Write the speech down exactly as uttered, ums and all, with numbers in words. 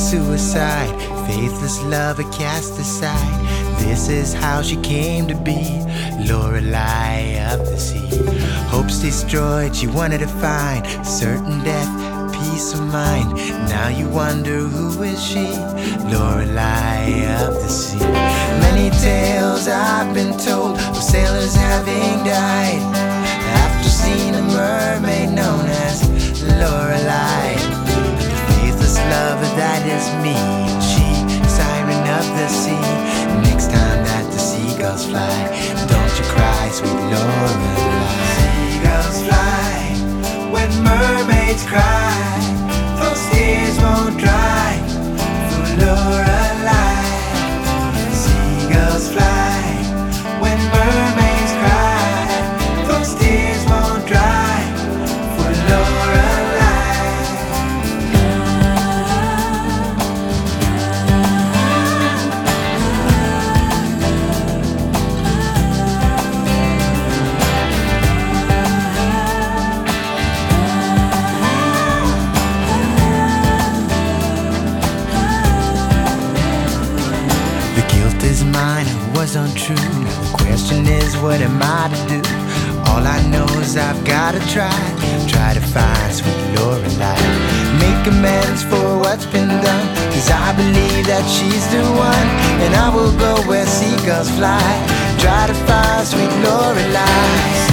suicide, faithless lover cast aside. This is how she came to be, Lorelei of the sea. Hopes destroyed, she wanted to find certain death, peace of mind. Now you wonder, who is she? Lorelei of the sea. Many tales I've been told of sailors having died after seeing a mermaid known as Lorelei. The faithless lover, that is me, she, siren of the sea. Next time that the seagulls fly, don't you cry, sweet Lorelei. Seagulls fly when mermaids cry, those tears won't dry for Lorelei. Seagulls fly when mermaids cry, those tears won't dry for Lorelei. Is mine, it was untrue. The question is, what am I to do? All I know is I've gotta try, try to find sweet Lorelei. Make amends for what's been done, cause I believe that she's the one. And I will go where seagulls fly, try to find sweet Lorelei.